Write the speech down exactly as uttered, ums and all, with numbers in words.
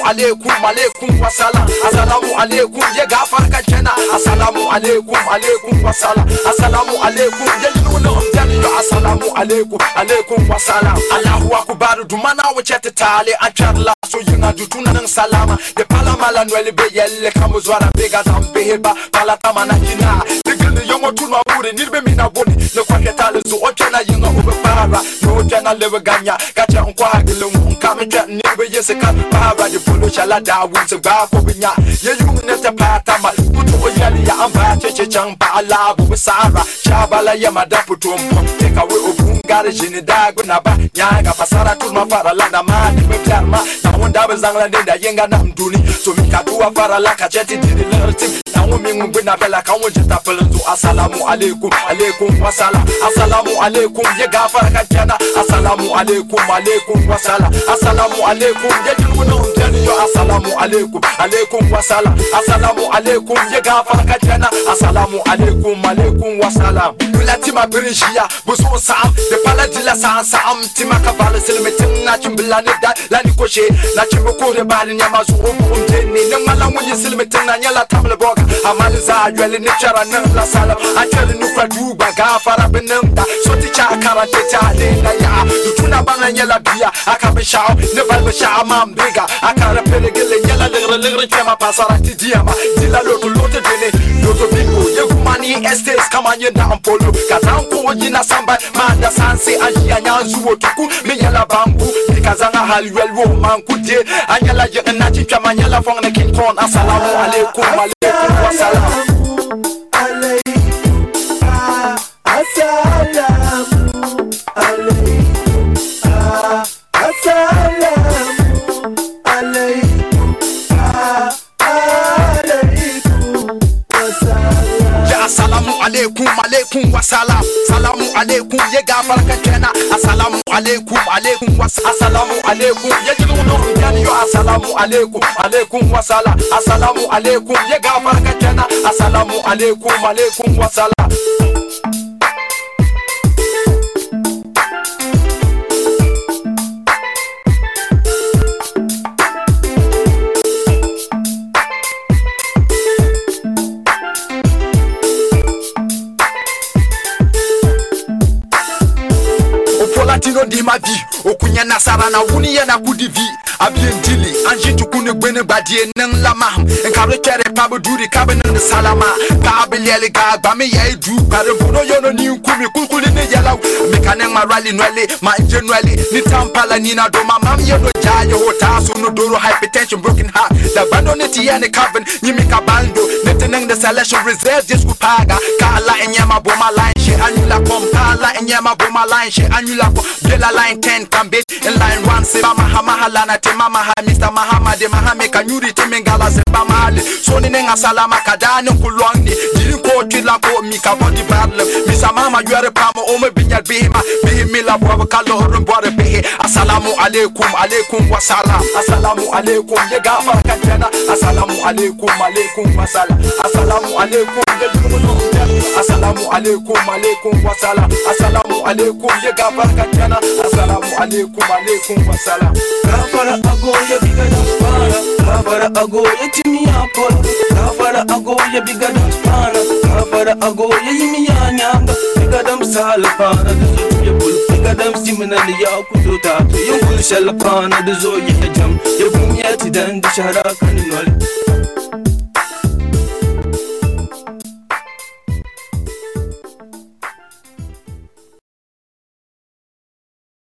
alaikum alaikum wassalam. Assalamu alaikum ya gafar ka jana. Assalamu alaikum alaikum wassalam. Assalamu alaikum ya yuna umjani. Assalamu alaikum alaikum wassalam. Allahu akbar dumana wace ta tale an charla so yuna jutuna nan salama. De pala mala nwele be yelle kamu zwara bega zambe heba pala tamana hina. Digni yongo tunwa bure nirbe mina boni. Le kwa ketale zo ochena yinga ube para. Yo jana lewe ganya gacha unkwa hagile unkame jet nirbe yese ka para. De polo shala da wunse ba ko binya. Ye yungu nete patama. Kutu o yali ya amba cheche chang pa ala buwe sara. Shabala ya madapu tumpo. Take away obungare jini dago naba. Nyaga pasara tuma fara landa ma. Nime plarma. Na wanda bezangla nenda yenga na mduni. So mika duwa fara la kacheti didi lertim. Na wumi ngwe na bela kawo jeta pelenzo. Assalamu alaikum alaikum wassalam. Assalamu alaikum ye gafara kajana. Assalamu alaikum alaikum wassalam. Assalamu alaikum ye jilwuna umjani yo. Assalamu alaikum alaikum wassalam. Assalamu alaikum ye gafara kajana. Assalamu alaikum alaikum wassalam. Tima birishiya buso sam de pala dila sam sam tima kabala silme timna chimbila ne da la ni koshe na chimbo kore bali nyama zu umteni ne mala mu yisilme timna nyala tamle boga amali za yele ne chara na la sala achele nu kwadu ba gafara benamba so ti cha karate cha de na ya tuna bana nyala bia akabe shao ne balbe sha mam biga akara pelegele nyala legre legre chama pasara ti diama dila loto loto dene loto bingo yegumani estes kama nyenda ampolo kazanko jina samba manda sanse ajia nyanzu otuku miyala bambu kazanga halwel wo manku de anyala je na chicha manyala fong king kon. Assalamu alaikum alaikum wassalam. Alaikum assalamu alaikum assalamu alaikum alaikum wassalam. Ya assalamu alaikum alaikum wassalam. Assalamu alaikum ye gafara ka jana. Assalamu alaikum alaikum was. Assalamu alaikum ye jilwuna umjani yo. Assalamu alaikum alaikum wassalam. Assalamu alaikum ye gafara ka jana. Assalamu alaikum alaikum wassalam. Latino di ma vie okunya nasara na wuni ya na kudivi abiendili anji tukune gbene badie nan lama enkabre kere pabu duri kabe nan salama ka abelele ga gba me ya edu bare bono yono ni nkumi kulkuli ne yala me kanen ma rally nwele ma enjenwele ni tampala ni na do ma mam yeno jaye hota so no doro hypertension broken heart da bando ne ti ya ne coven ni mi ka bando ne teneng the selection reserve just kupaga kala enyama boma line she anula kompala enyama boma line she anula Bela line ten kambe in line one se mama hamahala na te mama ha Mister Muhammad Mahame kanyuri te mengala se bamale so ni nenga salama kadani kulwandi jiri ko tila ko mi ka body battle Mister Mama yare pamo o me binyal bihima bihimila bo kalo horon bo be. Assalamu alaikum alaikum wassalam. Assalamu alaikum ye gafara ka jana. Assalamu alaikum alaikum wassalam. Assalamu alaikum ye jilwuna umjani. Assalamu alaikum alaikum wassalam. Assalamu alaikum ye gafara ka jana. Assalamu alaikum alaikum wassalam. Gafara agoye biga daspana. Gafara agoye timi apolo. Gafara agoye biga daspana. Gafara agoye yimi ya nyamba. Biga dam salapana duzo tuye bulu. Biga dam simina liya kudo tato. Yung bulu shalapana duzo ye jam. Ye bumi ya tidan di shara kaninole.